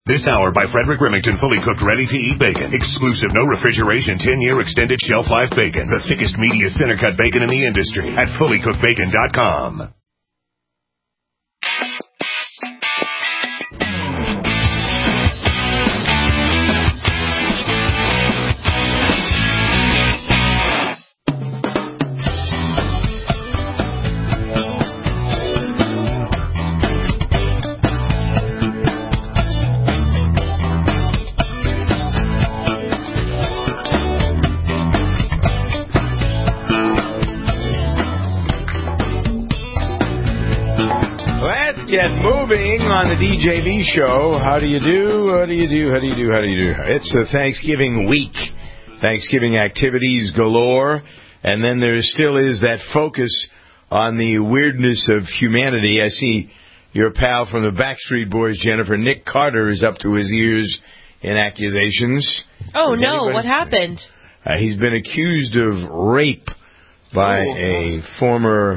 This hour by Frederick Remington, fully cooked, ready-to-eat bacon. Exclusive, no refrigeration, 10-year extended shelf life bacon. The thickest, meatiest, center-cut bacon in the industry at fullycookedbacon.com. Get moving on the DJV show. How do you do? How do you do? How do you do? How do you do? It's a Thanksgiving week. Thanksgiving activities galore. And then there still is that focus on the weirdness of humanity. I see your pal from the Backstreet Boys, Jennifer, Nick Carter, is up to his ears in accusations. Oh, no. What happened? He's been accused of rape by a former...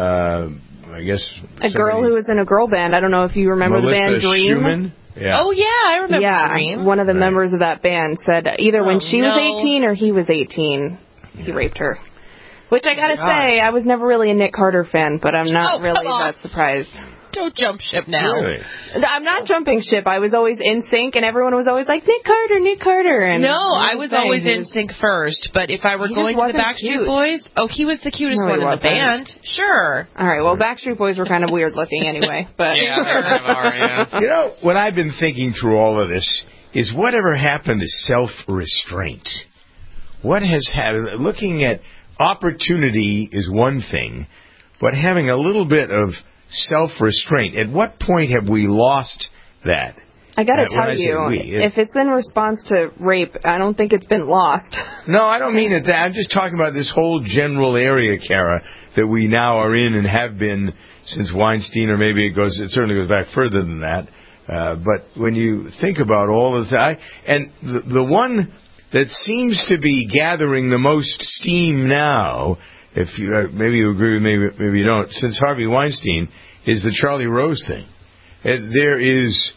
I guess a girl who was in a girl band. I don't know if you remember Melissa the band Dream. Schumann? Yeah. Oh, yeah, I remember Dream. One of the members of that band said either when she was 18 or he was 18, he raped her. Which I gotta say, I was never really a Nick Carter fan, but I'm not really that surprised. Don't jump ship now. Really? I'm not jumping ship. I was always in sync, and everyone was always like, Nick Carter, Nick Carter. And no, I was always in sync first, but if I were going to the Backstreet Boys, he was the cutest one in the band. Sure. All right, well, Backstreet Boys were kind of weird looking anyway. But yeah, they kind of are, yeah. You know, what I've been thinking through all of this is whatever happened to self-restraint? What has happened? Looking at opportunity is one thing, but having a little bit of self-restraint. At what point have we lost that? I got to tell you, if it's in response to rape, I don't think it's been lost. No, I don't mean it. I'm just talking about this whole general area, Kara, that we now are in and have been since Weinstein, or maybe it certainly goes back further than that. But when you think about all of that, and the one that seems to be gathering the most steam now, if you maybe you agree with me, maybe you don't, since Harvey Weinstein, is the Charlie Rose thing. There is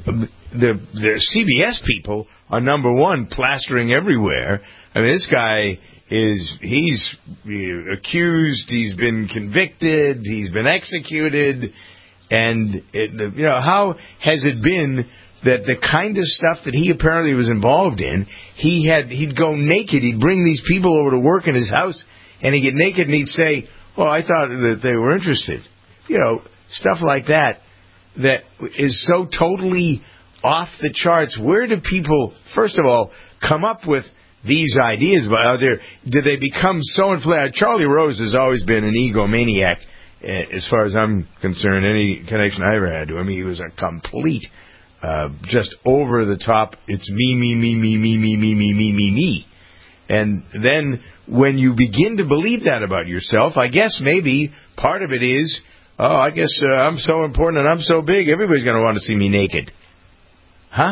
the CBS people are number one, plastering everywhere. I mean, this guy he's accused, he's been convicted, he's been executed, and how has it been that the kind of stuff that he apparently was involved in, he'd go naked, he'd bring these people over to work in his house, and he'd get naked and he'd say, well, I thought that they were interested. Stuff like that is so totally off the charts. Where do people, first of all, come up with these ideas? Do they become so inflated? Charlie Rose has always been an egomaniac, as far as I'm concerned, any connection I ever had to him. He was a complete, just over the top, it's me, me, me, me, me, me, me, me, me, me, me. And then when you begin to believe that about yourself, I guess maybe part of it is, I guess I'm so important and I'm so big, everybody's going to want to see me naked. Huh?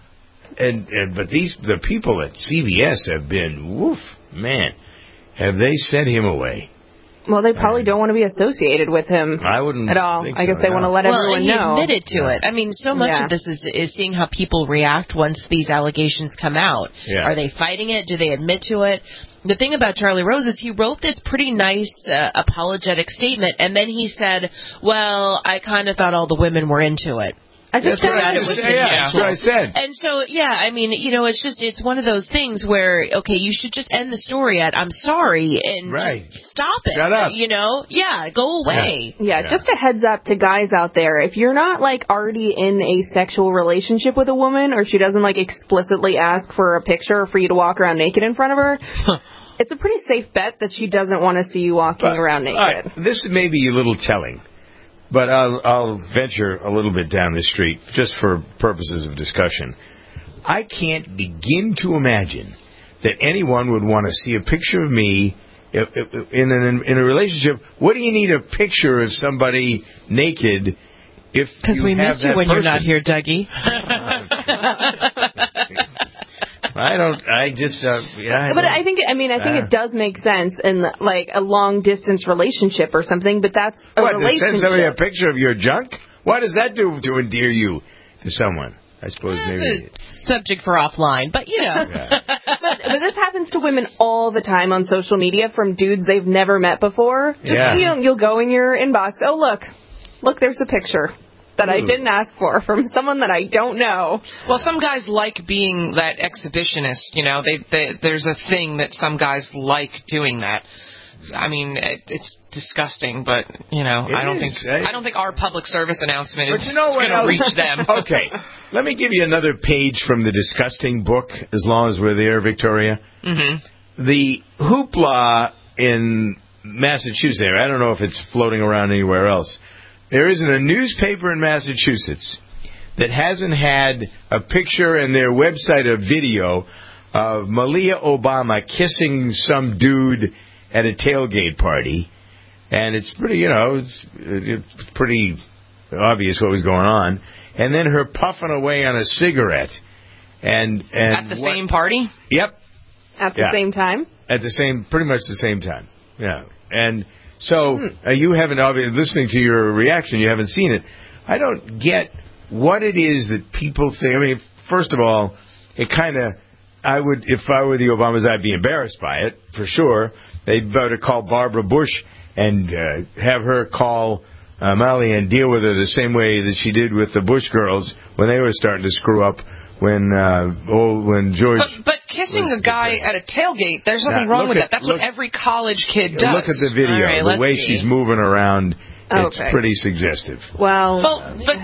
But the people at CBS have been, woof, man, have they sent him away? Well, they probably don't want to be associated with him I wouldn't at all. Think I guess so, they want to let everyone know. Well, he admitted to it. I mean, so much of this is seeing how people react once these allegations come out. Yeah. Are they fighting it? Do they admit to it? The thing about Charlie Rose is he wrote this pretty nice apologetic statement, and then he said, well, I kind of thought all the women were into it. That's what I said. And so, I mean, it's one of those things where, okay, you should just end the story at, I'm sorry, and just stop it. Shut up. Go away. Yeah, just a heads up to guys out there. If you're not, already in a sexual relationship with a woman, or she doesn't, explicitly ask for a picture or for you to walk around naked in front of her, it's a pretty safe bet that she doesn't want to see you walking around naked. Right, this may be a little telling. But I'll venture a little bit down the street, just for purposes of discussion. I can't begin to imagine that anyone would want to see a picture of me in a relationship. What do you need a picture of somebody naked if because we miss you when you're not here, Dougie. But I think it does make sense in a long distance relationship or something. But that's relationship. Send somebody a picture of your junk? What does that do to endear you to someone? I suppose That's maybe. a subject for offline, but Yeah. But this happens to women all the time on social media from dudes they've never met before. Just, you'll go in your inbox, oh, look, there's a picture that I didn't ask for from someone that I don't know. Well, some guys like being that exhibitionist, there's a thing that some guys like doing that. I mean, it's disgusting, but I don't think our public service announcement is going to reach them. Okay, let me give you another page from the disgusting book. As long as we're there, Victoria, the hoopla in Massachusetts. I don't know if it's floating around anywhere else. There isn't a newspaper in Massachusetts that hasn't had a picture in their website, a video of Malia Obama kissing some dude at a tailgate party, and it's pretty, it's pretty obvious what was going on. And then her puffing away on a cigarette, and at the same party. Yep. At the same time. Pretty much the same time. Yeah. And so you haven't, obviously, listening to your reaction, you haven't seen it. I don't get what it is that people think. I mean, first of all, it kind of, if I were the Obamas, I'd be embarrassed by it for sure. They'd better call Barbara Bush and have her call Malia and deal with her the same way that she did with the Bush girls when they were starting to screw up when George. But kissing a guy at a tailgate, there's nothing wrong with that. That's what every college kid does. Look at the video. Right, the way she's moving around, it's pretty suggestive. Well, but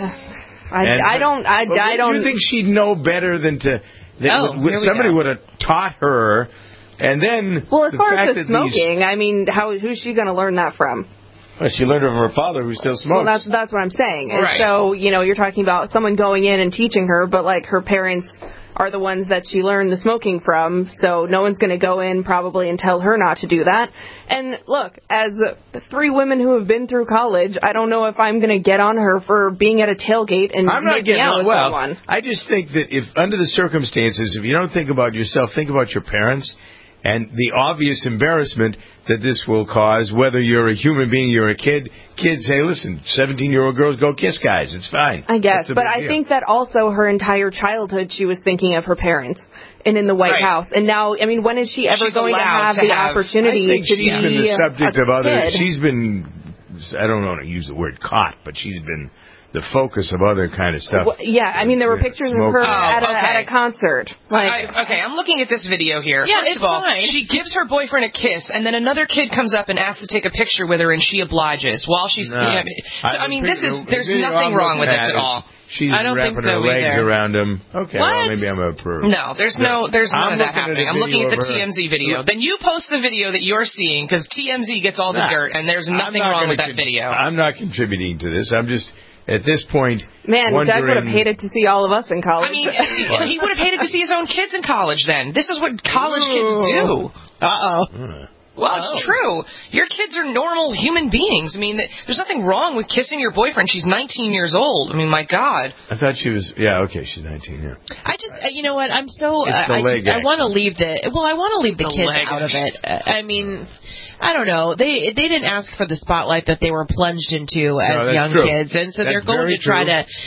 I don't. Do you think she'd know better than to? Somebody would have taught her. And then, well, as far as the smoking, I mean, who's she going to learn that from? Well, she learned it from her father, who still smokes. Well, that's what I'm saying. Right. And so, you're talking about someone going in and teaching her, but like her parents are the ones that she learned the smoking from. So no one's going to go in probably and tell her not to do that. And look, as 3 women who have been through college, I don't know if I'm going to get on her for being at a tailgate and making out with someone. I just think that if under the circumstances, if you don't think about yourself, think about your parents. And the obvious embarrassment that this will cause, whether you're a human being, you're a kid, kids say, listen, 17-year-old girls go kiss guys. It's fine. I guess. But I think that also her entire childhood she was thinking of her parents and in the White House. And now, I mean, when is she ever going to have the opportunity to be she's been the subject of other. Kid. She's been, I don't want to use the word caught, but she's been the focus of other kind of stuff. Well, yeah, I mean, there were pictures of her at a concert. I'm looking at this video here. Yeah, First of all, she gives her boyfriend a kiss, and then another kid comes up and asks to take a picture with her, and she obliges while she's. No. There's nothing wrong with this at all. She's I don't wrapping think so her legs either. around him. Okay, well, maybe I'm a perv. No, there's none of that happening. I'm looking at the TMZ video. Then you post the video that you're seeing, because TMZ gets all the dirt, and there's nothing wrong with that video. I'm not contributing to this. I'm just, at this point, man, Doug would have hated to see all of us in college. I mean, he would have hated to see his own kids in college then. This is what college kids do. Uh-oh. Well, it's true. Your kids are normal human beings. I mean, there's nothing wrong with kissing your boyfriend. She's 19 years old. I mean, my God. I thought she was, she's 19, yeah. I just, you know what, I'm so, I want to leave the kids out of it. I mean, I don't know. They didn't ask for the spotlight that they were plunged into as young kids, and so they're going to try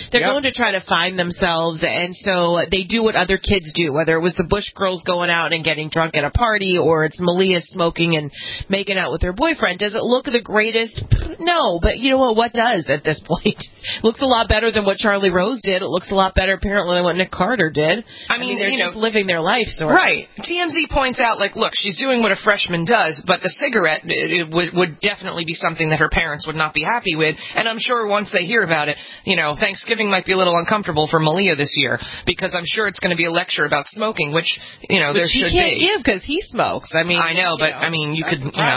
to find themselves, and so they do what other kids do, whether it was the Bush girls going out and getting drunk at a party, or it's Malia smoking and making out with her boyfriend. Does it look the greatest? No, but you know what does at this point? Looks a lot better than what Charlie Rose did. It looks a lot better apparently than what Nick Carter did. I mean they're just living their life, sort of. Right. TMZ points out, look, she's doing what a freshman does, but the cigarette it would definitely be something that her parents would not be happy with, and I'm sure once they hear about it, Thanksgiving might be a little uncomfortable for Malia this year, because I'm sure it's going to be a lecture about smoking, which, there should be. But she can't give because he smokes. I mean, I know, but, I mean, you could,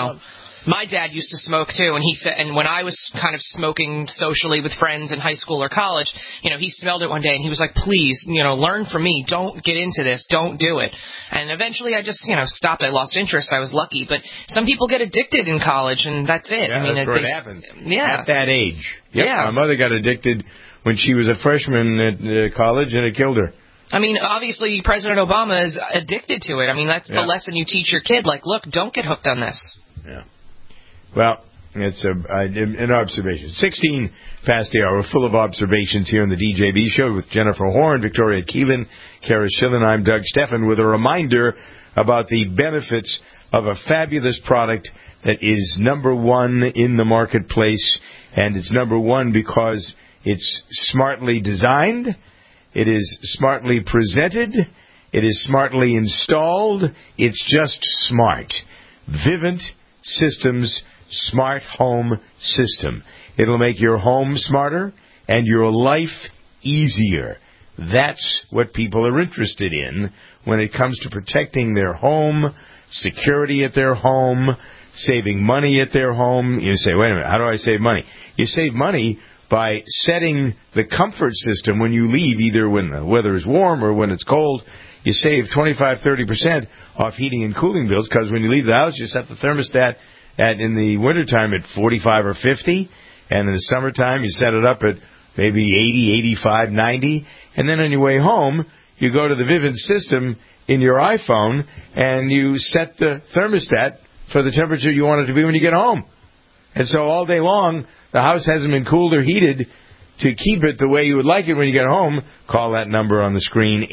my dad used to smoke too, and he said, and when I was kind of smoking socially with friends in high school or college, he smelled it one day and he was like, please, learn from me. Don't get into this. Don't do it. And eventually I just, stopped. I lost interest. I was lucky. But some people get addicted in college, and that's it. Yeah, I mean, that's where it happens. Yeah. At that age. Yep. Yeah. My mother got addicted when she was a freshman at college, and it killed her. I mean, obviously, President Obama is addicted to it. I mean, that's the lesson you teach your kid. Look, don't get hooked on this. Yeah. Well, It's an observation. 16 past the hour, full of observations here on the DJB show with Jennifer Horn, Victoria Keelan, Kara Schillen. I'm Doug Steffen with a reminder about the benefits of a fabulous product that is number one in the marketplace, and it's number one because it's smartly designed, it is smartly presented, it is smartly installed, it's just smart. Vivint Systems Smart Home System. It'll make your home smarter and your life easier. That's what people are interested in when it comes to protecting their home, security at their home, saving money at their home. You say, wait a minute, how do I save money? You save money by setting the comfort system when you leave, either when the weather is warm or when it's cold. You save 25-30% off heating and cooling bills, because when you leave the house, you set the thermostat in the wintertime at 45 or 50, and in the summertime you set it up at maybe 80, 85, 90, and then on your way home, you go to the Vivint system in your iPhone, and you set the thermostat for the temperature you want it to be when you get home. And so all day long, the house hasn't been cooled or heated. To keep it the way you would like it when you get home, call that number on the screen,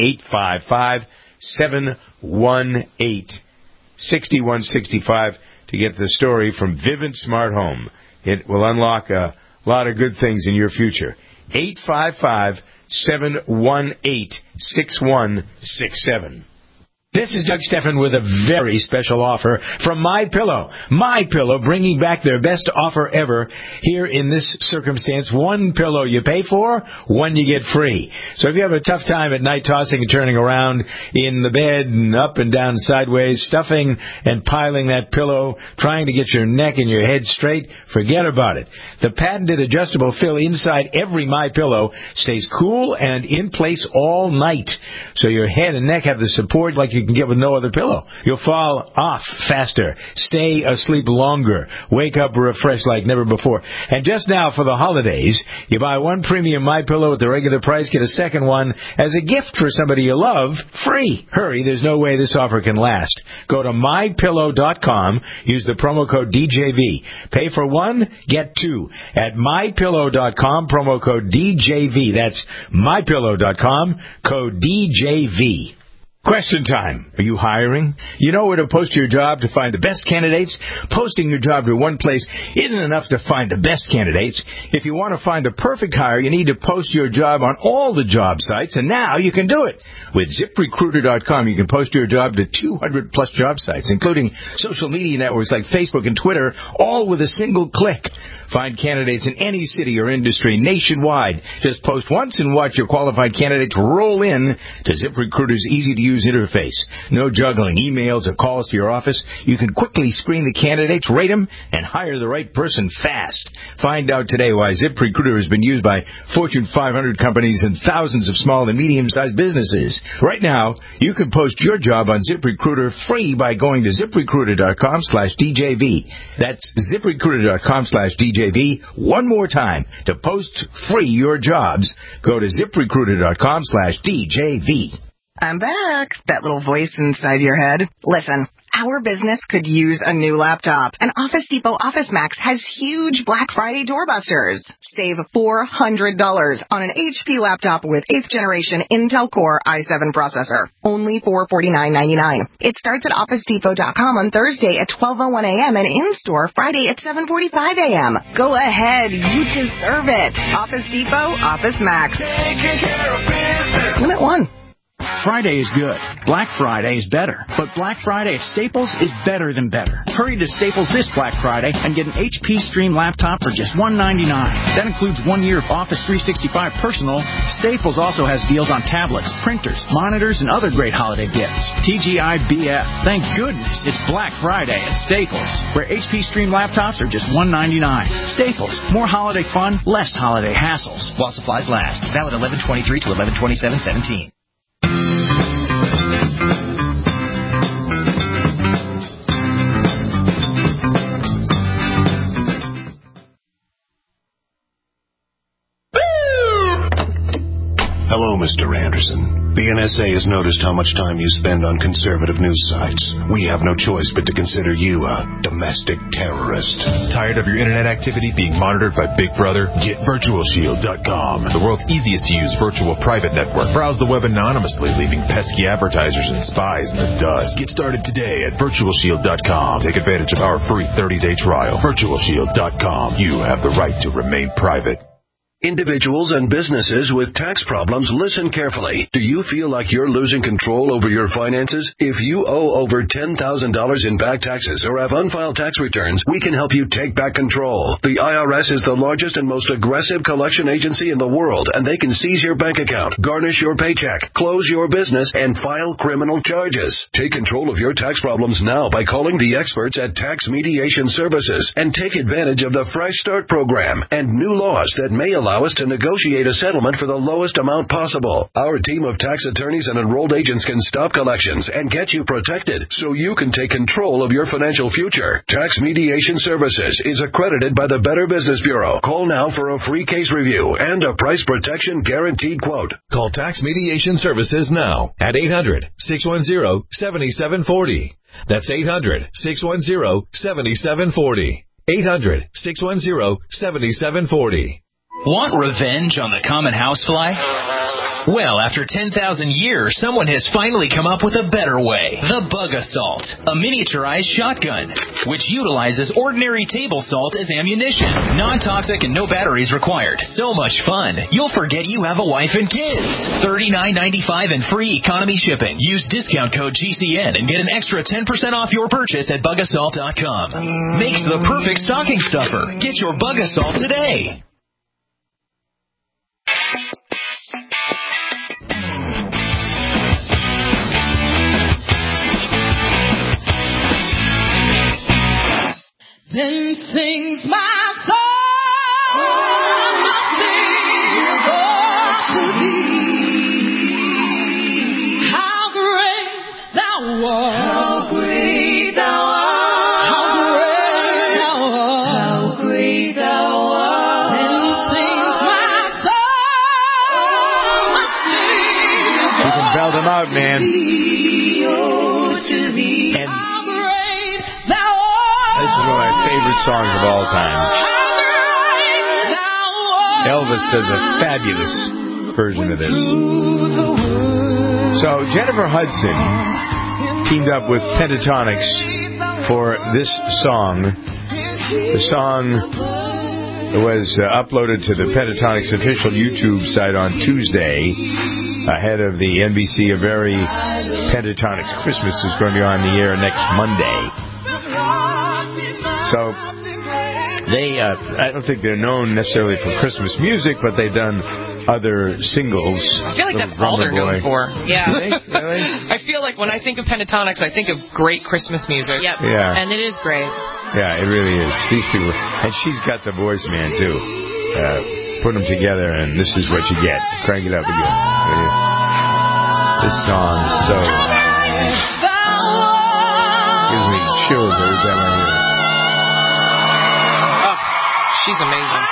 855-718-6165, to get the story from Vivint Smart Home. It will unlock a lot of good things in your future. 855-718-6167. This is Doug Steffen with a very special offer from MyPillow. MyPillow bringing back their best offer ever here in this circumstance. One pillow you pay for, one you get free. So if you have a tough time at night tossing and turning around in the bed and up and down sideways, stuffing and piling that pillow, trying to get your neck and your head straight, forget about it. The patented adjustable fill inside every MyPillow stays cool and in place all night. So your head and neck have the support like you can get with no other pillow. You'll fall off faster, stay asleep longer, wake up refreshed like never before. And just now for the holidays, you buy one premium MyPillow at the regular price, get a second one as a gift for somebody you love, free. Hurry, there's no way this offer can last. Go to MyPillow.com, use the promo code DJV. Pay for one, get two. At MyPillow.com, promo code DJV. That's MyPillow.com, code DJV. Question time. Are you hiring? You know where to post your job to find the best candidates? Posting your job to one place isn't enough to find the best candidates. If you want to find the perfect hire, you need to post your job on all the job sites, and now you can do it. With ZipRecruiter.com, you can post your job to 200-plus job sites, including social media networks like Facebook and Twitter, all with a single click. Find candidates in any city or industry nationwide. Just post once and watch your qualified candidates roll in to ZipRecruiter's easy-to-use interface. No juggling emails or calls to your office. You can quickly screen the candidates, rate them, and hire the right person fast. Find out today why ZipRecruiter has been used by Fortune 500 companies and thousands of small and medium-sized businesses. Right now, you can post your job on ZipRecruiter free by going to ZipRecruiter.com/DJV. That's ZipRecruiter.com/DJV. One more time. To post free your jobs, go to ZipRecruiter.com/DJV. I'm back. That little voice inside your head. Listen, our business could use a new laptop, and Office Depot Office Max has huge Black Friday doorbusters. Save $400 on an HP laptop with 8th generation Intel Core i7 processor. Only $449.99. It starts at OfficeDepot.com on Thursday at 12:01 a.m. and in-store Friday at 7:45 a.m. Go ahead. You deserve it. Office Depot Office Max. Taking care of business. Limit 1. Friday is good. Black Friday is better. But Black Friday at Staples is better than better. Hurry to Staples this Black Friday and get an HP Stream laptop for just $199. That includes 1 year of Office 365 Personal. Staples also has deals on tablets, printers, monitors, and other great holiday gifts. TGIBF. Thank goodness it's Black Friday at Staples, where HP Stream laptops are just $199. Staples. More holiday fun, less holiday hassles. While supplies last. Valid 11/23 to 11/27/17. Hello, Mr. Anderson. The NSA has noticed how much time you spend on conservative news sites. We have no choice but to consider you a domestic terrorist. Tired of your internet activity being monitored by Big Brother? Get VirtualShield.com, the world's easiest to use virtual private network. Browse the web anonymously, leaving pesky advertisers and spies in the dust. Get started today at VirtualShield.com. Take advantage of our free 30-day trial. VirtualShield.com. You have the right to remain private. Individuals and businesses with tax problems, listen carefully. Do you feel like you're losing control over your finances? If you owe over $10,000 in back taxes or have unfiled tax returns, we can help you take back control. The IRS is the largest and most aggressive collection agency in the world, and they can seize your bank account, garnish your paycheck, close your business, and file criminal charges. Take control of your tax problems now by calling the experts at Tax Mediation Services and take advantage of the Fresh Start program and new laws that may allow us to negotiate a settlement for the lowest amount possible. Our team of tax attorneys and enrolled agents can stop collections and get you protected so you can take control of your financial future. Tax Mediation Services is accredited by the Better Business Bureau. Call now for a free case review and a price protection guaranteed quote. Call Tax Mediation Services now at 800-610-7740. That's 800-610-7740. 800-610-7740. Want revenge on the common housefly? Well, after 10,000 years, someone has finally come up with a better way. The Bug Assault, a miniaturized shotgun, which utilizes ordinary table salt as ammunition. Non-toxic and no batteries required. So much fun, you'll forget you have a wife and kids. $39.95 and free economy shipping. Use discount code GCN and get an extra 10% off your purchase at BugAssault.com. Makes the perfect stocking stuffer. Get your Bug Assault today. Then sings my soul, my Savior to thee. How great thou art! How great thou art! How great thou art! How great thou art! Then sings my soul, my Savior You can belt them out, man. And this is one of my favorite songs of all time. Elvis does a fabulous version of this. So Jennifer Hudson teamed up with Pentatonix for this song. The song was uploaded to the Pentatonix official YouTube site on Tuesday ahead of the NBC A Very Pentatonix Christmas is going to be on the air next Monday. So they, I don't think they're known necessarily for Christmas music, but they've done other singles. I feel like that's all they're known for. Yeah. Really? I feel like when I think of Pentatonix, I think of great Christmas music. Yep. Yeah. And it is great. Yeah, it really is. These people, and she's got the voice, man, too. Put them together, and this is what you get. Crank it up again. This song is so gives me chills every time I hear it. She's amazing.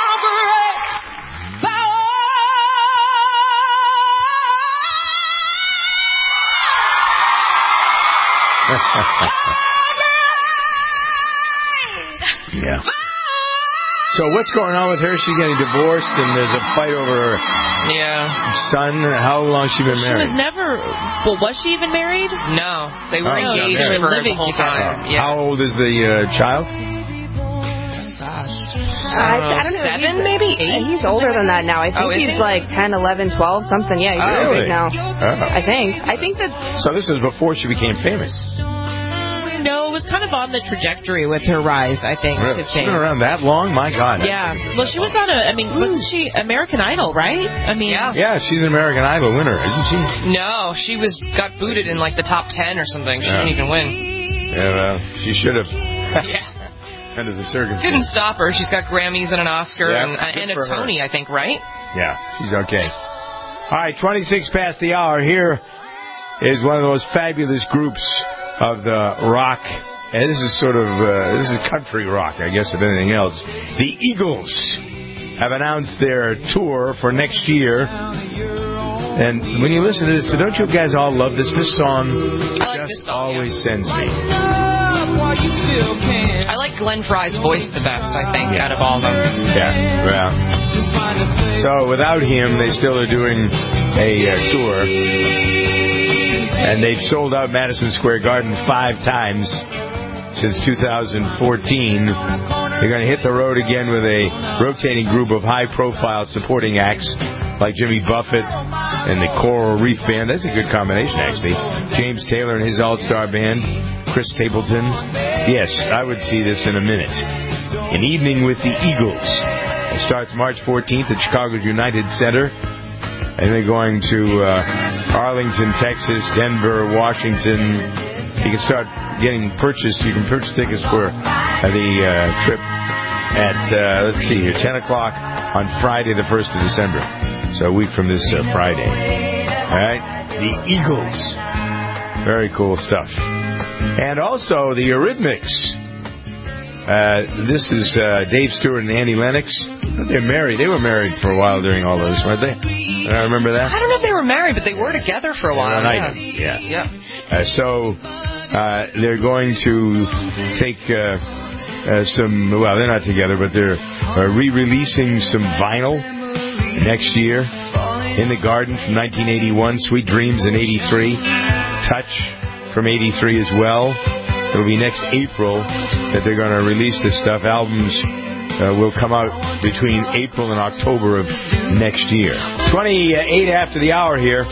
Yeah. So what's going on with her? She's getting divorced, and there's a fight over her son. How long has she been married? She was never. Well, was she even married? No, they were engaged for the whole time. How old is the child? I don't know. 7, maybe 8? He's older than that now. I think he's like 10, 11, 12, something. Yeah, he's really big now. I think that. So this was before she became famous. No, it was kind of on the trajectory with her rise, I think, Really? to She's fame. been around that long? My God. Yeah. Well, she was on wasn't she American Idol, right? I mean. Yeah, she's an American Idol winner, isn't she? No, she got booted in like the top 10 or something. She didn't even win. Yeah, well, she should have. Yeah. Under the circumstances. Didn't stop her. She's got Grammys and an Oscar and a Tony, I think, right? Yeah, she's okay. All right, 26 past the hour. Here is one of those fabulous groups of the rock. And this is sort of this is country rock, I guess, if anything else. The Eagles have announced their tour for next year. And when you listen to this, don't you guys all love this? This song always sends me. I like Glenn Fry's voice the best, I think, out of all of them. Yeah, well. So without him, they still are doing a tour. And they've sold out Madison Square Garden 5 times since 2014. They're going to hit the road again with a rotating group of high-profile supporting acts like Jimmy Buffett and the Coral Reef Band. That's a good combination, actually. James Taylor and his all-star band. Chris Stapleton. Yes, I would see this in a minute. An Evening with the Eagles. It starts March 14th at Chicago's United Center. And they're going to Arlington, Texas, Denver, Washington. You can start getting You can purchase tickets for the trip at, 10 o'clock on Friday, the 1st of December. So a week from this Friday. All right? The Eagles. Very cool stuff. And also the Eurythmics. This is Dave Stewart and Annie Lennox. They're married. They were married for a while during all this, weren't they? I remember that. I don't know if they were married, but they were together for a while. Yeah. So they're going to take some. Well, they're not together, but they're re-releasing some vinyl next year. In the Garden from 1981, Sweet Dreams in 83, Touch from 83 as well. It'll be next April that they're going to release this stuff. Albums will come out between April and October of next year. 28 after the hour here.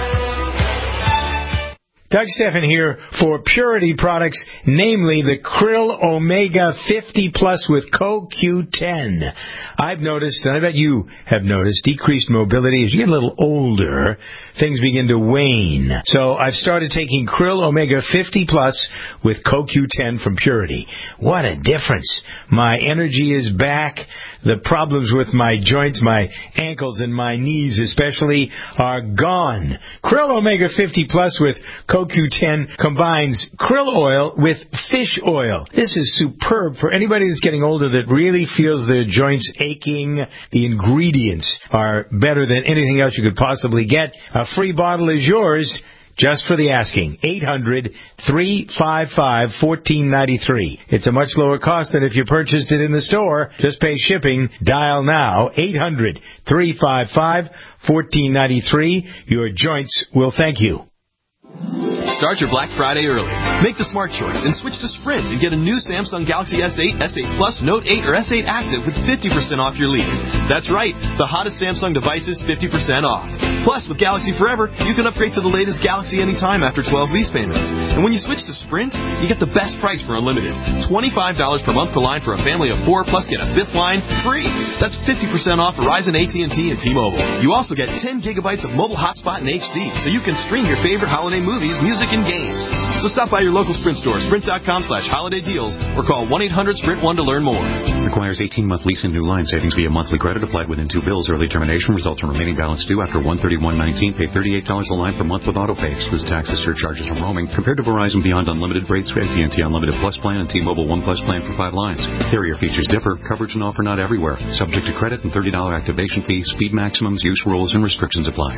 Doug Stephan here for Purity products, namely the Krill Omega 50 Plus with CoQ10. I've noticed, and I bet you have noticed, decreased mobility. As you get a little older, things begin to wane. So I've started taking Krill Omega 50 Plus with CoQ10 from Purity. What a difference. My energy is back. The problems with my joints, my ankles and my knees especially, are gone. Krill Omega 50 Plus with CoQ10 combines krill oil with fish oil. This is superb for anybody that's getting older that really feels their joints aching. The ingredients are better than anything else you could possibly get. A free bottle is yours. Just for the asking. 800-355-1493. It's a much lower cost than if you purchased it in the store. Just pay shipping. Dial now. 800-355-1493. Your joints will thank you. Start your Black Friday early. Make the smart choice and switch to Sprint and get a new Samsung Galaxy S8, S8 Plus, Note 8, or S8 Active with 50% off your lease. That's right, the hottest Samsung devices 50% off. Plus, with Galaxy Forever, you can upgrade to the latest Galaxy anytime after 12 lease payments. And when you switch to Sprint, you get the best price for unlimited. $25 per month per line for a family of 4, plus get a 5th line free. That's 50% off Verizon, AT&T, and T-Mobile. You also get 10 gigabytes of mobile hotspot in HD, so you can stream your favorite holiday movies, music, and games. So stop by your local Sprint store, sprint.com/holiday deals, or call 1-800-SPRINT1 to learn more. Requires 18-month lease and new line savings via monthly credit applied within 2 bills. Early termination results in remaining balance due after 1/31/19. Pay $38 a line per month with autopay. Excludes taxes, surcharges, and roaming. Compared to Verizon Beyond Unlimited rates, AT&T Unlimited Plus plan, and T-Mobile One Plus plan for 5 lines. Carrier features differ. Coverage and offer not everywhere. Subject to credit and $30 activation fee. Speed maximums, use rules, and restrictions apply.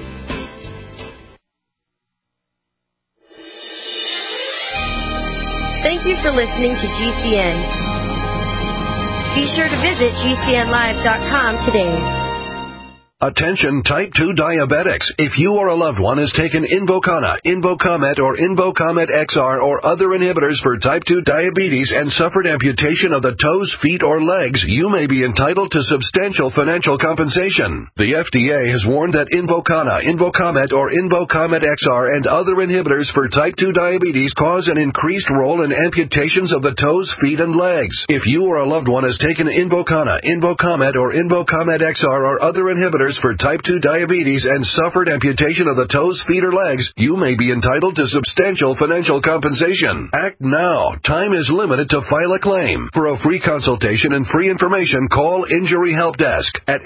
Thank you for listening to GCN. Be sure to visit GCNlive.com today. Attention type 2 diabetics. If you or a loved one has taken Invokana, Invokamet, or Invokamet XR or other inhibitors for type 2 diabetes and suffered amputation of the toes, feet, or legs, you may be entitled to substantial financial compensation. The FDA has warned that Invokana, Invokamet, or Invokamet XR and other inhibitors for type 2 diabetes cause an increased role in amputations of the toes, feet, and legs. If you or a loved one has taken Invokana, Invokamet, or Invokamet XR or other inhibitors for type 2 diabetes and suffered amputation of the toes, feet, or legs, you may be entitled to substantial financial compensation. Act now. Time is limited to file a claim. For a free consultation and free information, call Injury Help Desk at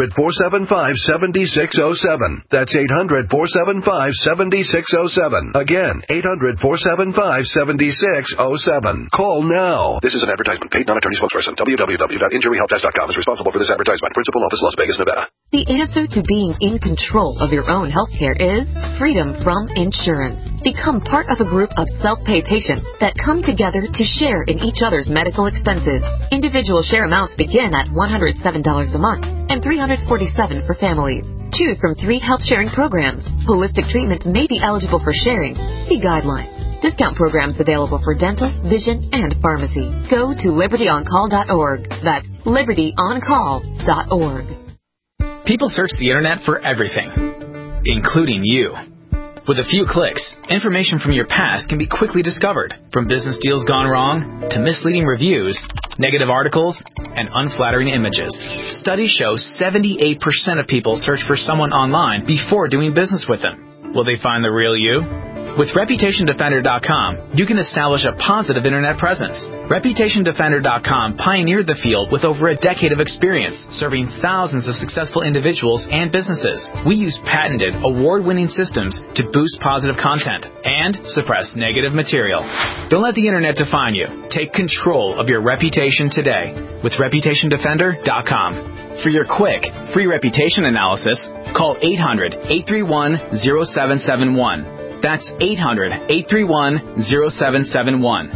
800-475-7607. That's 800-475-7607. Again, 800-475-7607. Call now. This is an advertisement. Paid non-attorney spokesperson. www.injuryhelpdesk.com is responsible for this advertisement. Principal office, Las Vegas, Nevada. The The answer to being in control of your own healthcare is freedom from insurance. Become part of a group of self-pay patients that come together to share in each other's medical expenses. Individual share amounts begin at $107 a month and $347 for families. Choose from 3 health-sharing programs. Holistic treatments may be eligible for sharing. See guidelines. Discount programs available for dental, vision, and pharmacy. Go to libertyoncall.org. That's libertyoncall.org. People search the internet for everything, including you. With a few clicks, information from your past can be quickly discovered, from business deals gone wrong to misleading reviews, negative articles, and unflattering images. Studies show 78% of people search for someone online before doing business with them. Will they find the real you? With ReputationDefender.com, you can establish a positive internet presence. ReputationDefender.com pioneered the field with over a decade of experience, serving thousands of successful individuals and businesses. We use patented, award-winning systems to boost positive content and suppress negative material. Don't let the internet define you. Take control of your reputation today with ReputationDefender.com. For your quick, free reputation analysis, call 800-831-0771. That's 800-831-0771.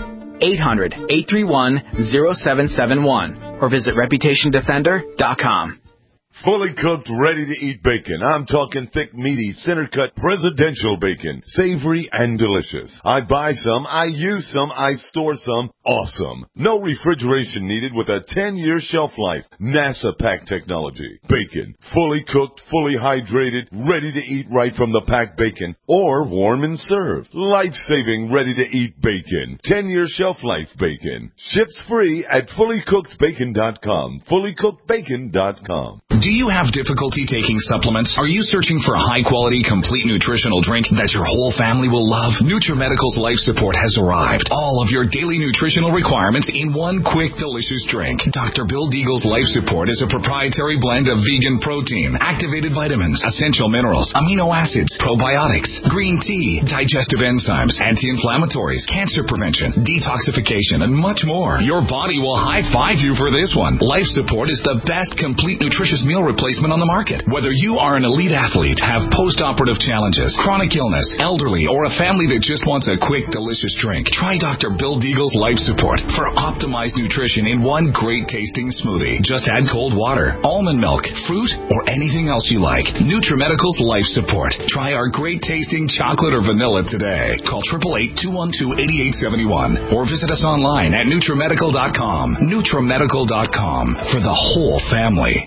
800-831-0771. Or visit ReputationDefender.com. Fully cooked, ready-to-eat bacon. I'm talking thick, meaty, center-cut presidential bacon. Savory and delicious. I buy some, I use some, I store some. Awesome. No refrigeration needed with a 10-year shelf life. NASA pack technology. Bacon. Fully cooked, fully hydrated, ready to eat right from the packed bacon. Or warm and served. Life-saving, ready-to-eat bacon. 10-year shelf life bacon. Ships free at fullycookedbacon.com. Fullycookedbacon.com. Do you have difficulty taking supplements? Are you searching for a high-quality, complete nutritional drink that your whole family will love? NutriMedical's Life Support has arrived. All of your daily nutritional requirements in one quick, delicious drink. Dr. Bill Deagle's Life Support is a proprietary blend of vegan protein, activated vitamins, essential minerals, amino acids, probiotics, green tea, digestive enzymes, anti-inflammatories, cancer prevention, detoxification, and much more. Your body will high-five you for this one. Life Support is the best complete nutritious meal replacement on the market. Whether you are an elite athlete, have post-operative challenges, chronic illness, elderly, or a family that just wants a quick, delicious drink, try Dr. Bill Deagle's Life Support for optimized nutrition in one great-tasting smoothie. Just add cold water, almond milk, fruit, or anything else you like. NutriMedical's Life Support. Try our great-tasting chocolate or vanilla today. Call 888-212-8871 or visit us online at NutriMedical.com. NutriMedical.com for the whole family.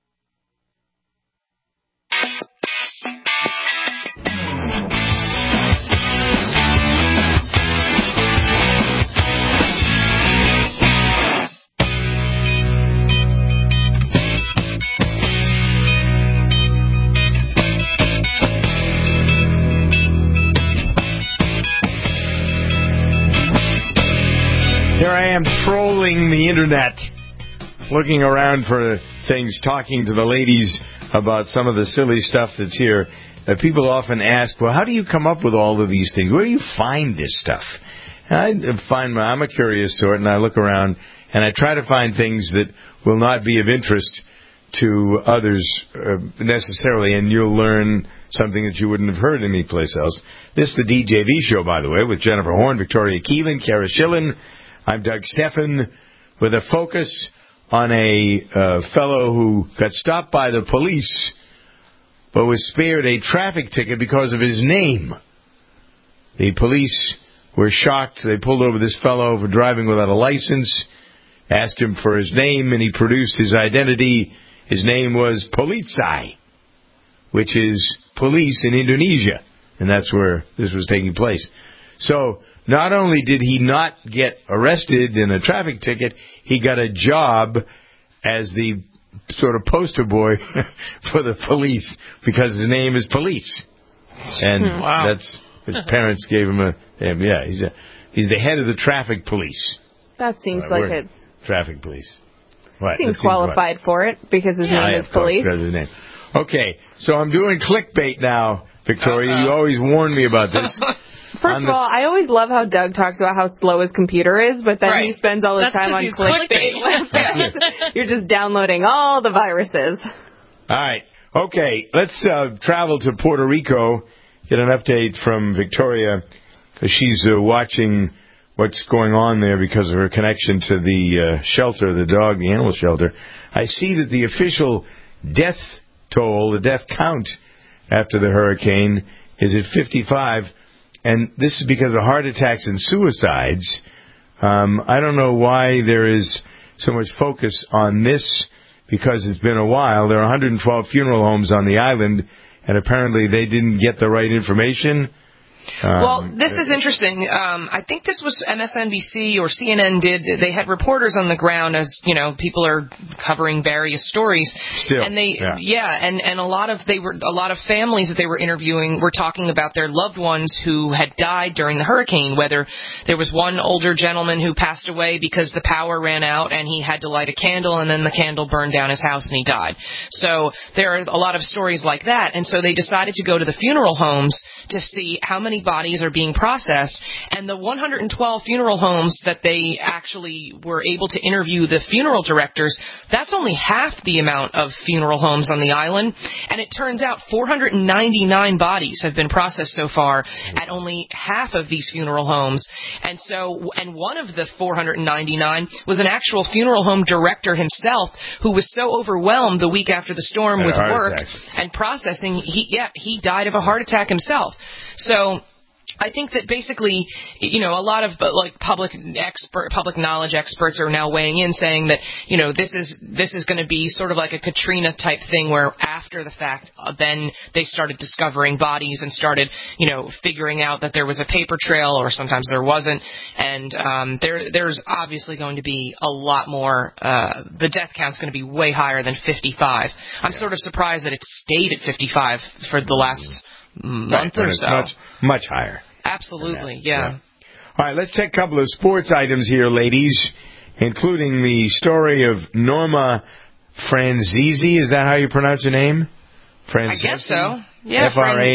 Here I am trolling the internet, looking around for things, talking to the ladies about some of the silly stuff that's here. People often ask, well, how do you come up with all of these things? Where do you find this stuff? And I'm a curious sort, and I look around, and I try to find things that will not be of interest to others necessarily, and you'll learn something that you wouldn't have heard anyplace else. This is the DJV show, by the way, with Jennifer Horn, Victoria Keelan, Kara Schillen. I'm Doug Steffen, with a focus on a fellow who got stopped by the police but was spared a traffic ticket because of his name. The police were shocked. They pulled over this fellow for driving without a license, asked him for his name, and he produced his identity. His name was Policai, which is police in Indonesia, and that's where this was taking place. So not only did he not get arrested in a traffic ticket, he got a job as the sort of poster boy for the police because his name is Police. And that's his parents gave him he's the head of the traffic police. That seems like it. Traffic police. Right. Seems qualified for it because his name is Police. Because of his name. Okay, so I'm doing clickbait now, Victoria. You always warn me about this. First of all, I always love how Doug talks about how slow his computer is, but then he spends all his time on clickbait. You're just downloading all the viruses. All right. Okay, let's travel to Puerto Rico, get an update from Victoria, because she's watching what's going on there because of her connection to the shelter, the animal shelter. I see that the official death toll, the death count after the hurricane is at 55, and this is because of heart attacks and suicides. I don't know why there is so much focus on this, because it's been a while. There are 112 funeral homes on the island, and apparently they didn't get the right information. Well, this is interesting. I think this was MSNBC or CNN they had reporters on the ground, as you know, people are covering various stories. Still, and and a lot of families that they were interviewing were talking about their loved ones who had died during the hurricane. Whether there was one older gentleman who passed away because the power ran out and he had to light a candle, and then the candle burned down his house and he died. So there are a lot of stories like that, and so they decided to go to the funeral homes to see how many bodies are being processed, and the 112 funeral homes that they actually were able to interview the funeral directors, that's only half the amount of funeral homes on the island, and it turns out 499 bodies have been processed so far at only half of these funeral homes, and one of the 499 was an actual funeral home director himself, who was so overwhelmed the week after the storm with work and processing, he died of a heart attack himself. So I think that basically, you know, a lot of public knowledge experts are now weighing in, saying that, you know, this is going to be sort of like a Katrina type thing, where after the fact, then they started discovering bodies and started, you know, figuring out that there was a paper trail, or sometimes there wasn't, and there's obviously going to be a lot more. The death count's going to be way higher than 55. I'm sort of surprised that it stayed at 55 for the last month or so. Much higher. Absolutely, yeah. All right, let's take a couple of sports items here, ladies, including the story of Norma Franzese. Is that how you pronounce her name? I guess so. Yeah,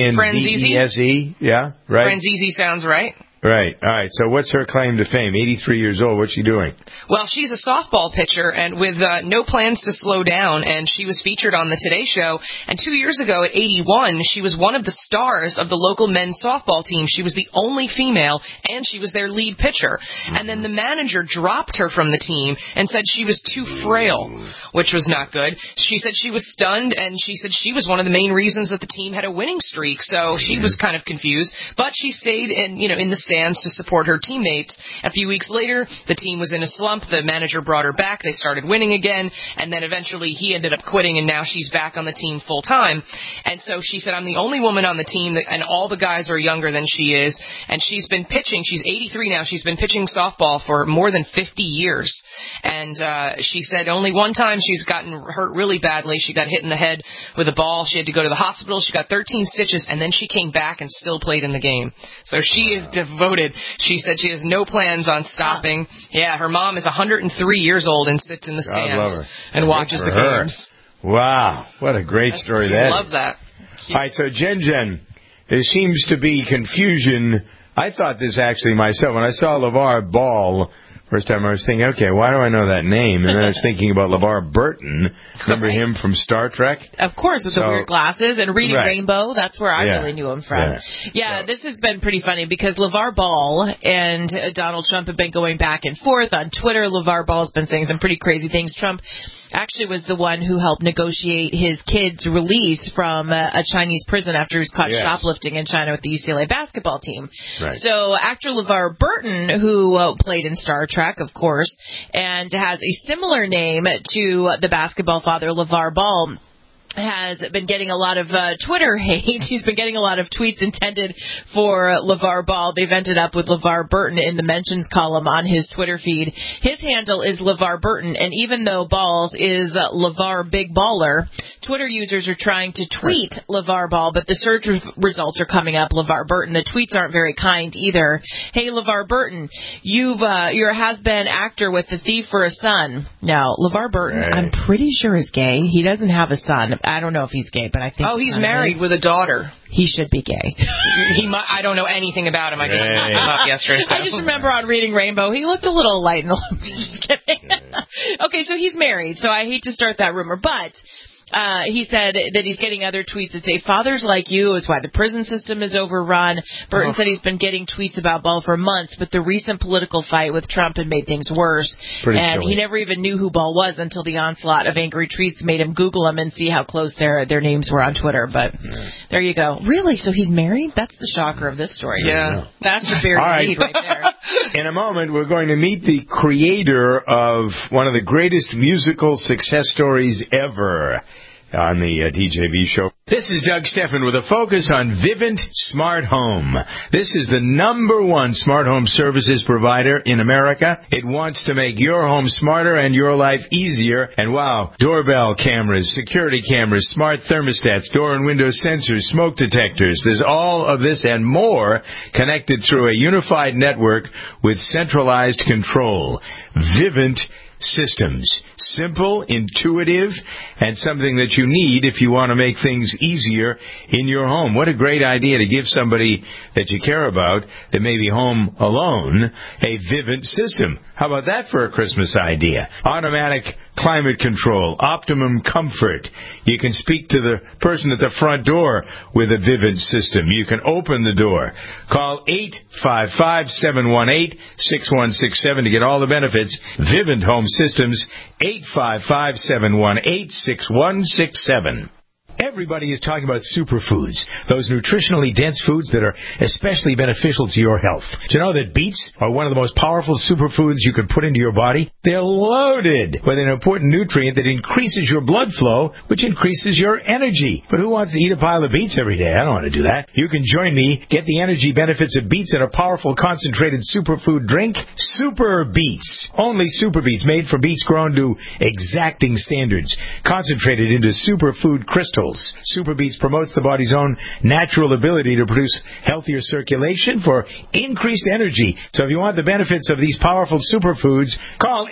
Franzese. Yeah, right. Franzese sounds right. Right. All right. So what's her claim to fame? 83 years old. What's she doing? Well, she's a softball pitcher and with no plans to slow down, and she was featured on the Today Show. And 2 years ago at 81, she was one of the stars of the local men's softball team. She was the only female, and she was their lead pitcher. And then the manager dropped her from the team and said she was too frail, which was not good. She said she was stunned, and she said she was one of the main reasons that the team had a winning streak. So she was kind of confused, but she stayed in the stands to support her teammates. A few weeks later, the team was in a slump. The manager brought her back. They started winning again, and then eventually he ended up quitting, and now she's back on the team full time. And so she said, I'm the only woman on the team, and all the guys are younger than she is, and she's been pitching. She's 83 now. She's been pitching softball for more than 50 years. And she said only one time she's gotten hurt really badly. She got hit in the head with a ball. She had to go to the hospital. She got 13 stitches, and then she came back and still played in the game. So she is devoted. She said she has no plans on stopping. Yeah, her mom is 103 years old and sits in the stands and watches the games. Wow, what a great story that is. I love that. All right, so Jen, there seems to be confusion. I thought this actually myself. When I saw LeVar Ball first time, I was thinking, okay, why do I know that name? And then I was thinking about LeVar Burton. Remember him from Star Trek? Of course, with the weird glasses and Reading Rainbow. That's where I really knew him from. This has been pretty funny because LeVar Ball and Donald Trump have been going back and forth on Twitter. LeVar Ball's been saying some pretty crazy things. Trump actually was the one who helped negotiate his kid's release from a Chinese prison after he was caught shoplifting in China with the UCLA basketball team. Right. So actor LeVar Burton, who played in Star Trek, of course, and has a similar name to the basketball father, LeVar Ball, has been getting a lot of Twitter hate. He's been getting a lot of tweets intended for LeVar Ball. They've ended up with LeVar Burton in the mentions column on his Twitter feed. His handle is LeVar Burton, and even though Balls is LeVar Big Baller, Twitter users are trying to tweet LeVar Ball, but the search results are coming up LeVar Burton. The tweets aren't very kind either. Hey, LeVar Burton, you're a has-been actor with The Thief for a son. Now, LeVar Burton, I'm pretty sure is gay. He doesn't have a son. I don't know if he's gay, but I think... Oh, he's married with a daughter. He should be gay. I don't know anything about him. I just looked him up yesterday. So. I just remember on Reading Rainbow, he looked a little light in the... Just kidding. Okay, so he's married, so I hate to start that rumor, but... he said that he's getting other tweets that say, fathers like you is why the prison system is overrun. Burton said he's been getting tweets about Ball for months, but the recent political fight with Trump had made things worse. He never even knew who Ball was until the onslaught of angry tweets made him Google him and see how close their names were on Twitter. But there you go. Really? So he's married? That's the shocker of this story. Yeah. That's the buried need right there. In a moment, we're going to meet the creator of one of the greatest musical success stories ever on the DJB show. This is Doug Steffen with a focus on Vivint Smart Home. This is the #1 smart home services provider in America. It wants to make your home smarter and your life easier. And wow, doorbell cameras, security cameras, smart thermostats, door and window sensors, smoke detectors. There's all of this and more connected through a unified network with centralized control. Vivint Systems. Simple, intuitive, and something that you need if you want to make things easier in your home. What a great idea to give somebody that you care about that may be home alone a Vivint system. How about that for a Christmas idea? Automatic climate control, optimum comfort. You can speak to the person at the front door with a Vivint system. You can open the door. Call 855-718-6167 to get all the benefits. Vivint Home Systems, 855-718-6167. Everybody is talking about superfoods, those nutritionally dense foods that are especially beneficial to your health. Do you know that beets are one of the most powerful superfoods you can put into your body? They're loaded with an important nutrient that increases your blood flow, which increases your energy. But who wants to eat a pile of beets every day? I don't want to do that. You can join me. Get the energy benefits of beets in a powerful, concentrated superfood drink. Super Beets. Only Super Beets, made from beets grown to exacting standards. Concentrated into superfood crystals. Super Beets promotes the body's own natural ability to produce healthier circulation for increased energy. So if you want the benefits of these powerful superfoods, call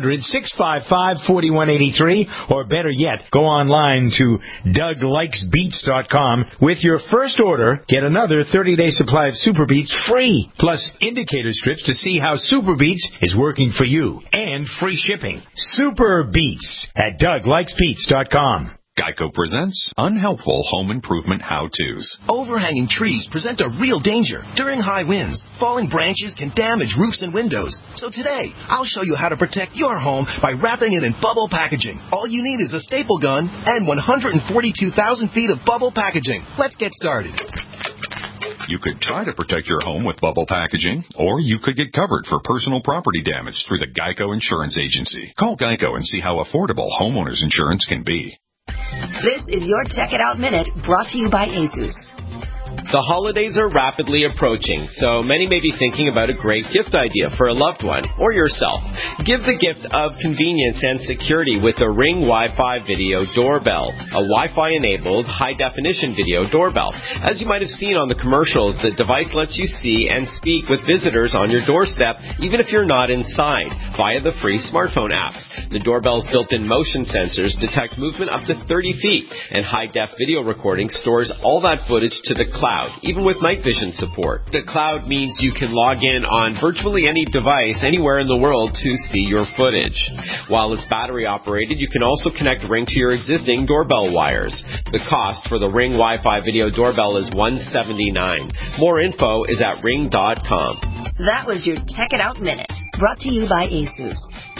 800-655-4183, or better yet, go online to DougLikesBeets.com. With your first order, get another 30-day supply of Super Beets free, plus indicator strips to see how Super Beets is working for you, and free shipping. Super Beets at DougLikesBeets.com. Geico presents unhelpful home improvement how-tos. Overhanging trees present a real danger. During high winds, falling branches can damage roofs and windows. So today, I'll show you how to protect your home by wrapping it in bubble packaging. All you need is a staple gun and 142,000 feet of bubble packaging. Let's get started. You could try to protect your home with bubble packaging, or you could get covered for personal property damage through the Geico Insurance Agency. Call Geico and see how affordable homeowners insurance can be. This is your Check It Out Minute, brought to you by Asus. The holidays are rapidly approaching, so many may be thinking about a great gift idea for a loved one or yourself. Give the gift of convenience and security with the Ring Wi-Fi Video Doorbell, a Wi-Fi-enabled, high-definition video doorbell. As you might have seen on the commercials, the device lets you see and speak with visitors on your doorstep, even if you're not inside, via the free smartphone app. The doorbell's built-in motion sensors detect movement up to 30 feet, and high-def video recording stores all that footage to the cloud, even with night vision support. The cloud means you can log in on virtually any device anywhere in the world to see your footage. While it's battery operated, you can also connect Ring to your existing doorbell wires. The cost for the Ring Wi-Fi Video Doorbell is $179. More info is at ring.com. That was your Check It Out Minute, brought to you by Asus.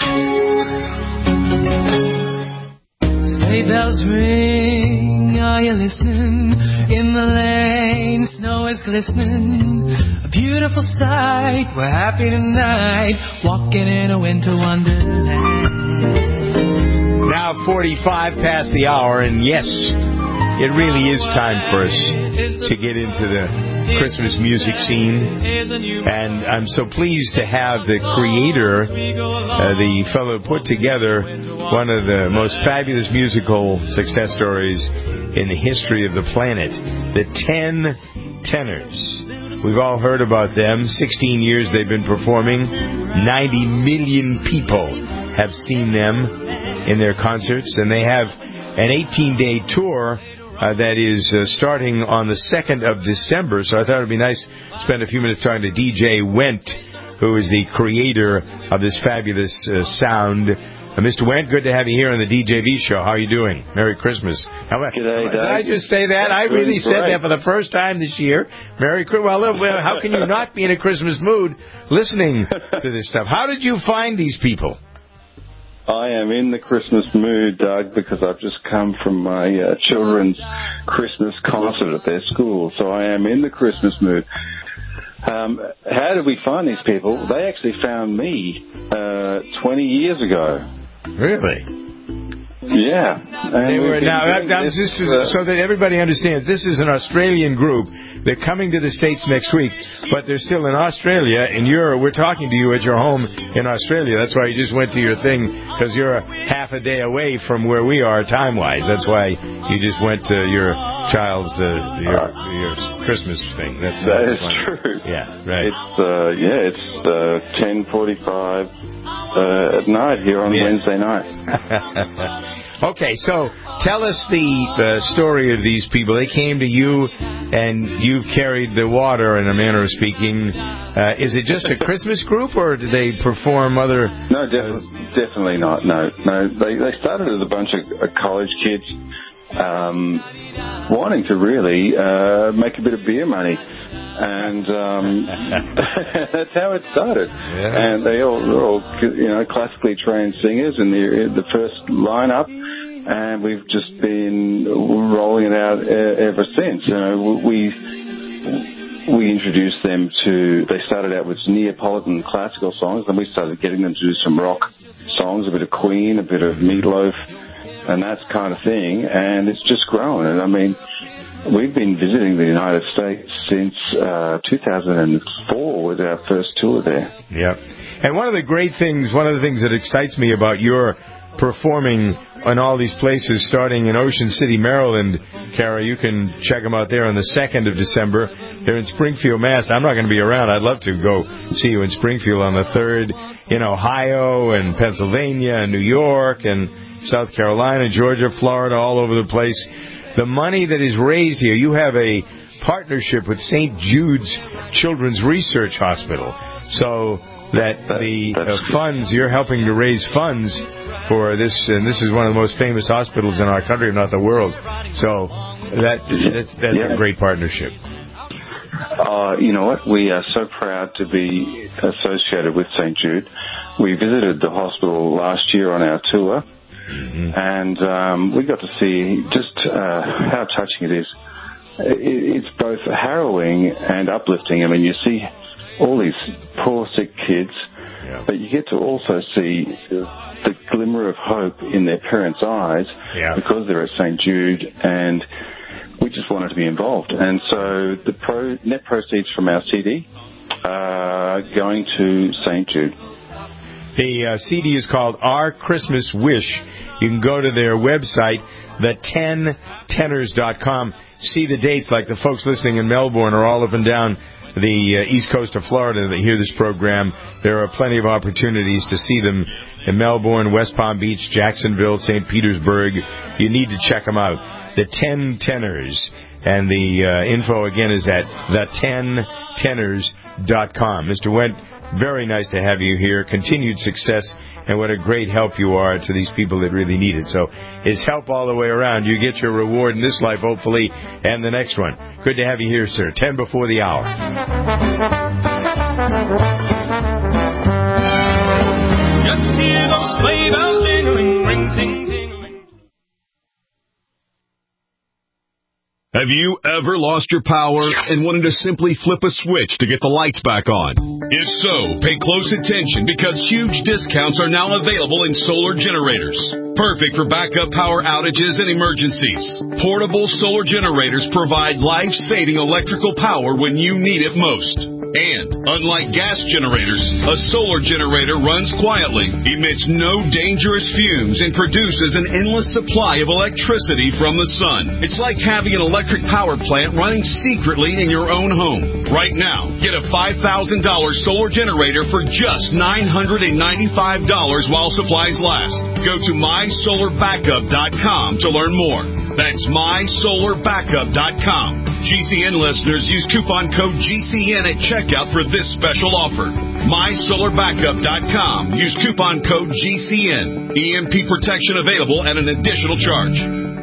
Sleigh bells ring, are you listening? In the lane, snow is glistening. A beautiful sight, we're happy tonight, walking in a winter wonderland. Now 45 past the hour, and yes, it really is time for us to get into the Christmas music scene. And I'm so pleased to have the creator, the fellow who put together one of the most fabulous musical success stories in the history of the planet, the 10 Tenors. We've all heard about them. 16 years they've been performing. 90 million people have seen them in their concerts, and they have an 18-day tour that is starting on the 2nd of December. So I thought it would be nice to spend a few minutes talking to DJ Wendt, who is the creator of this fabulous sound Mr. Wendt, good to have you here on the DJV show. How are you doing? Merry Christmas. G'day, Dave. Did I just say that? I really said that for the first time this year. Merry Christmas. Well, how can you not be in a Christmas mood listening to this stuff? How did you find these people? I am in the Christmas mood, Doug, because I've just come from my children's Christmas concert at their school, so I am in the Christmas mood. How did we find these people? They actually found me 20 years ago. Really? Yeah. They were, so that everybody understands, this is an Australian group. They're coming to the States next week, but they're still in Australia, and we're talking to you at your home in Australia. That's why you just went to your thing, because you're half a day away from where we are time-wise. That's why you just went to your child's, your Christmas thing. That is true. Yeah, right. It's 10:45 at night here on Wednesday night. Okay, so tell us the story of these people. They came to you, and you've carried the water, in a manner of speaking. Is it just a Christmas group, or do they perform other... No, definitely not. No. They started as a bunch of college kids wanting to really make a bit of beer money. And that's how it started. Yeah. And they're all classically trained singers in the first lineup, and we've just been rolling it out ever since. We introduced them to. They started out with Neapolitan classical songs, and we started getting them to do some rock songs, a bit of Queen, a bit of Meatloaf, and that kind of thing. And it's just grown. And I mean, we've been visiting the United States since 2004 with our first tour there. Yeah. And one of the things that excites me about your performing in all these places, starting in Ocean City, Maryland, Kara, you can check them out there on the 2nd of December. They're in Springfield, Mass. I'm not going to be around. I'd love to go see you in Springfield on the 3rd, in Ohio and Pennsylvania and New York and South Carolina, Georgia, Florida, all over the place. The money that is raised here, you have a partnership with St. Jude's Children's Research Hospital, so that the funds, you're helping to raise funds for this, and this is one of the most famous hospitals in our country, if not the world. So that's a great partnership. You know what? We are so proud to be associated with St. Jude. We visited the hospital last year on our tour. Mm-hmm. And we got to see just how touching it is. It's both harrowing and uplifting. I mean, you see all these poor, sick kids, but you get to also see the glimmer of hope in their parents' eyes because they're at St. Jude, and we just wanted to be involved. And so the net proceeds from our CD are going to St. Jude. The CD is called Our Christmas Wish. You can go to their website, the10tenors.com. See the dates, like the folks listening in Melbourne are all up and down the east coast of Florida that hear this program. There are plenty of opportunities to see them in Melbourne, West Palm Beach, Jacksonville, St. Petersburg. You need to check them out. The 10 Tenors. And the info, again, is at the10tenors.com. Mr. Wendt, very nice to have you here. Continued success, and what a great help you are to these people that really need it. So it's help all the way around. You get your reward in this life, hopefully, and the next one. Good to have you here, sir. 10 before the hour. Just hear those sleigh bells jingling, ring, ting, ting. Have you ever lost your power and wanted to simply flip a switch to get the lights back on? If so, pay close attention because huge discounts are now available in solar generators. Perfect for backup power outages and emergencies. Portable solar generators provide life-saving electrical power when you need it most. And, unlike gas generators, a solar generator runs quietly, emits no dangerous fumes, and produces an endless supply of electricity from the sun. It's like having an electric power plant running secretly in your own home. Right now, get a $5,000 solar generator for just $995 while supplies last. Go to mysolarbackup.com to learn more. That's mysolarbackup.com. GCN listeners use coupon code GCN at checkout for this special offer. mysolarbackup.com. Use coupon code GCN. EMP protection available at an additional charge.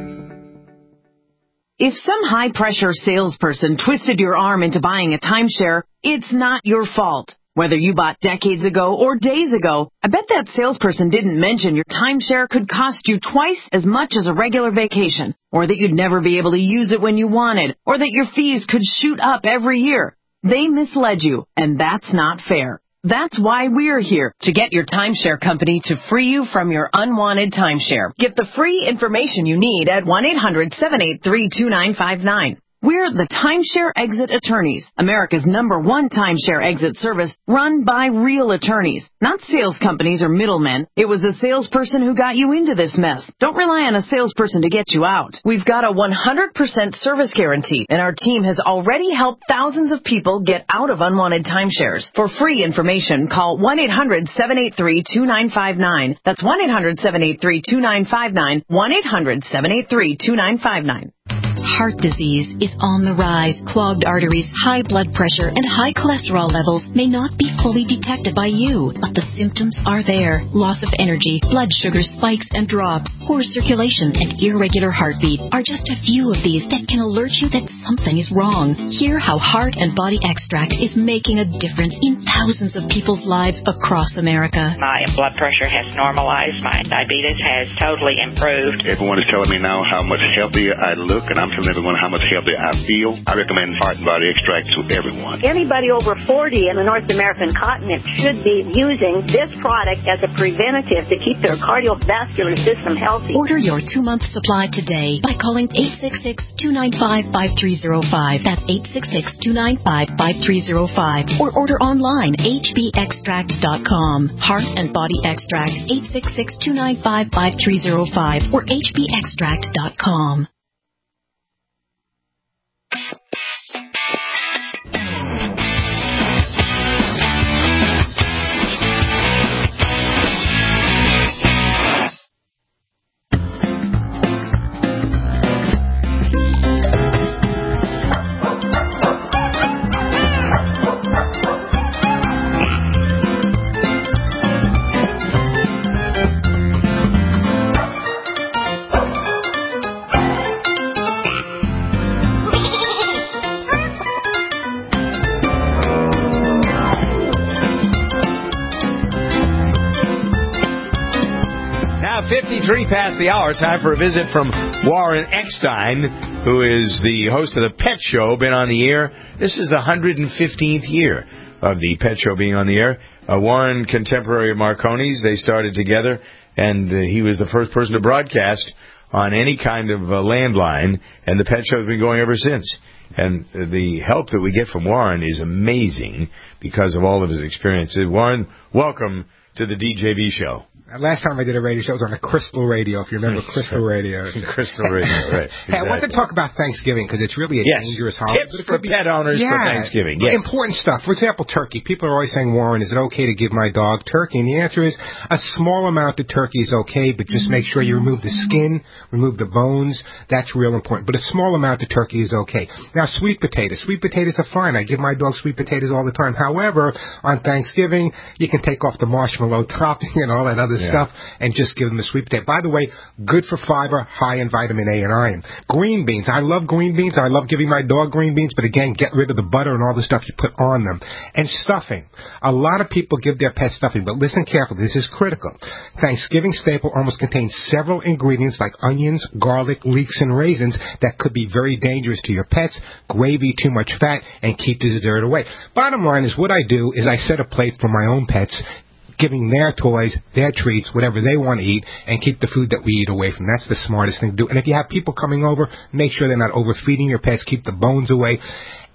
If some high-pressure salesperson twisted your arm into buying a timeshare, it's not your fault. Whether you bought decades ago or days ago, I bet that salesperson didn't mention your timeshare could cost you twice as much as a regular vacation, or that you'd never be able to use it when you wanted, or that your fees could shoot up every year. They misled you, and that's not fair. That's why we're here, to get your timeshare company to free you from your unwanted timeshare. Get the free information you need at 1-800-783-2959. We're the Timeshare Exit Attorneys, America's #1 timeshare exit service run by real attorneys, not sales companies or middlemen. It was a salesperson who got you into this mess. Don't rely on a salesperson to get you out. We've got a 100% service guarantee, and our team has already helped thousands of people get out of unwanted timeshares. For free information, call 1-800-783-2959. That's 1-800-783-2959, 1-800-783-2959. Heart disease is on the rise. Clogged arteries, high blood pressure, and high cholesterol levels may not be fully detected by you, but the symptoms are there. Loss of energy, blood sugar spikes and drops, poor circulation, and irregular heartbeat are just a few of these that can alert you that something is wrong. Hear how Heart and Body Extract is making a difference in thousands of people's lives across America. My blood pressure has normalized. My diabetes has totally improved. Everyone is telling me now how much healthier I look, and I'm telling everyone how much healthier I feel. I recommend Heart and Body Extract to everyone. Anybody over 40 in the North American continent should be using this product as a preventative to keep their cardiovascular system healthy. Order your 2-month supply today by calling 866-295-5305. That's 866-295-5305. Or order online, hbextract.com. Heart and Body Extract, 866-295-5305 or hbextract.com. Now 53 past the hour. Time for a visit from Warren Eckstein, who is the host of the Pet Show, been on the air. This is the 115th year of the Pet Show being on the air. Warren, contemporary of Marconi's, they started together, and he was the first person to broadcast on any kind of landline, and the Pet Show has been going ever since. And the help that we get from Warren is amazing because of all of his experiences. Warren, welcome to the DJB Show. Last time I did a radio show, it was on a Crystal Radio, if you remember Crystal Radio. Crystal Radio, right. Exactly. Hey, I want to talk about Thanksgiving, because it's really a dangerous holiday. Tips for pet owners for Thanksgiving. Yes. Important stuff. For example, turkey. People are always saying, Warren, is it okay to give my dog turkey? And the answer is, a small amount of turkey is okay, but just make sure you remove the skin, remove the bones. That's real important. But a small amount of turkey is okay. Now, sweet potatoes. Sweet potatoes are fine. I give my dog sweet potatoes all the time. However, on Thanksgiving, you can take off the marshmallow topping and all that other stuff and just give them a sweet potato. By the way, good for fiber, high in vitamin A and iron. Green beans. I love green beans. I love giving my dog green beans, but again, get rid of the butter and all the stuff you put on them. And stuffing. A lot of people give their pets stuffing, but listen carefully. This is critical. Thanksgiving staple almost contains several ingredients like onions, garlic, leeks, and raisins that could be very dangerous to your pets. Gravy, too much fat, and keep the dessert away. Bottom line is, what I do is I set a plate for my own pets, giving their toys, their treats, whatever they want to eat, and keep the food that we eat away from. That's the smartest thing to do. And if you have people coming over, make sure they're not overfeeding your pets. Keep the bones away.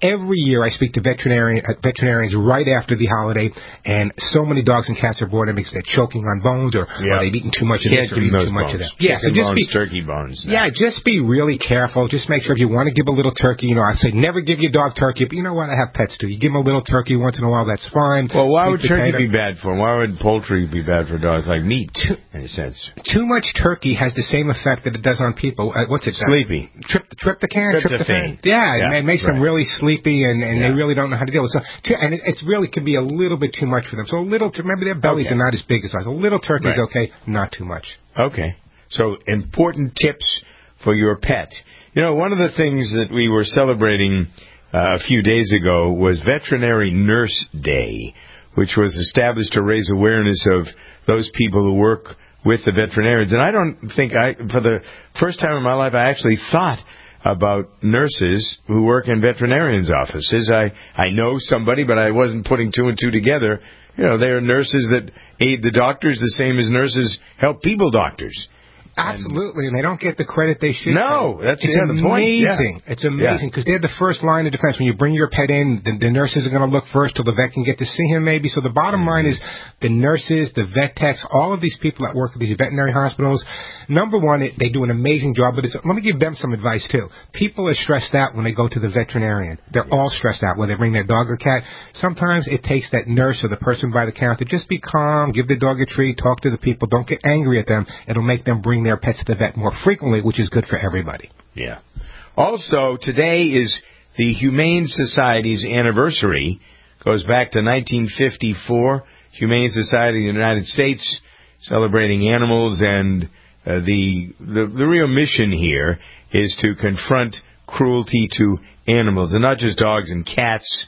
every year I speak to veterinarians right after the holiday, and so many dogs and cats are brought in because they're choking on bones or they've eaten too much of this or eaten too much of that. Yeah, so just turkey bones. Yeah, just be really careful. Just make sure if you want to give a little turkey, I say never give your dog turkey, but you know what? I have pets too. You give them a little turkey once in a while, that's fine. Well, why would turkey be bad for them? Why would poultry be bad for dogs? Like meat, in a sense. Too much turkey has the same effect that it does on people. What's it? Sleepy. Tryptophan. Yeah, it makes them really sleepy, and they really don't know how to deal with it. So, and it really can be a little bit too much for them. So a little, remember their bellies are not as big as ours. A little turkey is okay, not too much. Okay. So important tips for your pet. One of the things that we were celebrating a few days ago was Veterinary Nurse Day, which was established to raise awareness of those people who work with the veterinarians. And I don't think for the first time in my life, I actually thought about nurses who work in veterinarians' offices. I know somebody, but I wasn't putting two and two together. They are nurses that aid the doctors the same as nurses help people doctors. Absolutely, and they don't get the credit they should. No, that's the point. It's amazing because they're the first line of defense. When you bring your pet in, the nurses are going to look first till the vet can get to see him maybe. So the bottom line is the nurses, the vet techs, all of these people that work at these veterinary hospitals, number one, they do an amazing job. But let me give them some advice too. People are stressed out when they go to the veterinarian. They're all stressed out when they bring their dog or cat. Sometimes it takes that nurse or the person by the counter, just be calm, give the dog a treat, talk to the people, don't get angry at them. It'll make them bring their pets to the vet more frequently, which is good for everybody. Yeah. Also, today is the Humane Society's anniversary. Goes back to 1954. Humane Society of the United States celebrating animals, and the real mission here is to confront cruelty to animals, and not just dogs and cats.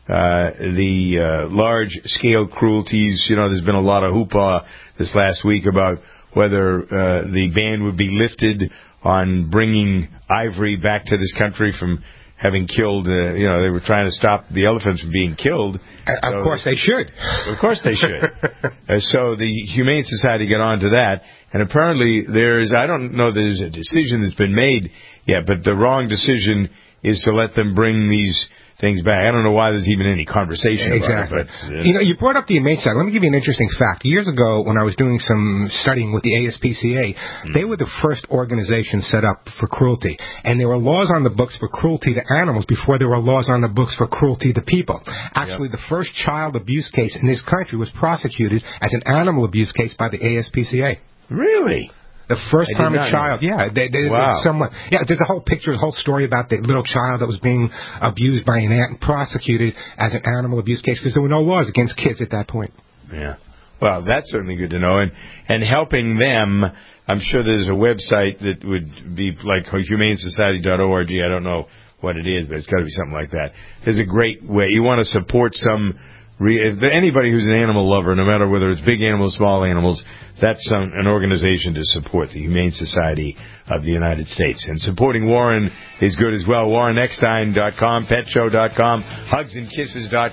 The large-scale cruelties. There's been a lot of hoopla this last week about whether the ban would be lifted on bringing ivory back to this country from having killed, they were trying to stop the elephants from being killed. Of course they should. Of course they should. So the Humane Society got on to that, and apparently I don't know that there's a decision that's been made yet, but the wrong decision is to let them bring these things back. I don't know why there's even any conversation about it. But, you brought up the Humane Society. Let me give you an interesting fact. Years ago, when I was doing some studying with the ASPCA, they were the first organization set up for cruelty. And there were laws on the books for cruelty to animals before there were laws on the books for cruelty to people. Actually, the first child abuse case in this country was prosecuted as an animal abuse case by the ASPCA. Really? The first time a child, there's a whole picture, a whole story about the little child that was being abused by an aunt and prosecuted as an animal abuse case because there were no laws against kids at that point. Yeah. Well, that's certainly good to know. And helping them, I'm sure there's a website that would be like humanesociety.org. I don't know what it is, but it's got to be something like that. There's a great way. You want to support anybody who's an animal lover, no matter whether it's big animals, small animals, that's an organization to support, the Humane Society of the United States. And supporting Warren is good as well. WarrenEckstein.com, PetShow.com, HugsandKisses.com.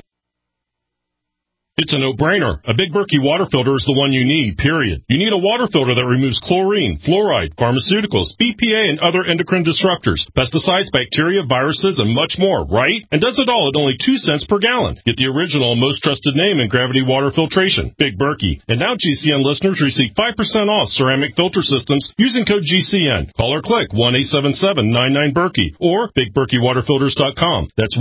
It's a no-brainer. A Big Berkey water filter is the one you need, period. You need a water filter that removes chlorine, fluoride, pharmaceuticals, BPA, and other endocrine disruptors, pesticides, bacteria, viruses, and much more, right? And does it all at only 2 cents per gallon. Get the original and most trusted name in gravity water filtration, Big Berkey. And now GCN listeners receive 5% off ceramic filter systems using code GCN. Call or click 1-877-99-BERKEY or BigBerkeyWaterFilters.com. That's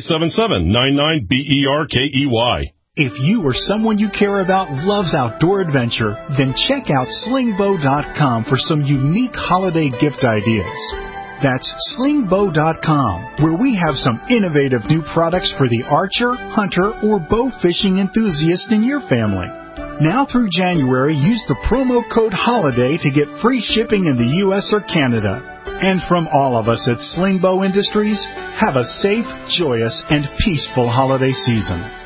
1-877-99-BERKEY. If you or someone you care about loves outdoor adventure, then check out slingbow.com for some unique holiday gift ideas. That's slingbow.com, where we have some innovative new products for the archer, hunter, or bow fishing enthusiast in your family. Now through January, use the promo code HOLIDAY to get free shipping in the U.S. or Canada. And from all of us at Slingbow Industries, have a safe, joyous, and peaceful holiday season.